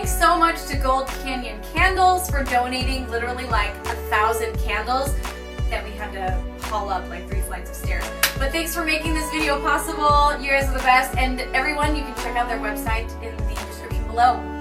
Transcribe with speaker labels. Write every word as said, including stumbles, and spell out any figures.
Speaker 1: Thanks so much to Gold Canyon Candles for donating literally like a thousand candles that we had to haul up like three flights of stairs. But thanks for making this video possible. You guys are the best. And everyone, you can check out their website in the description below.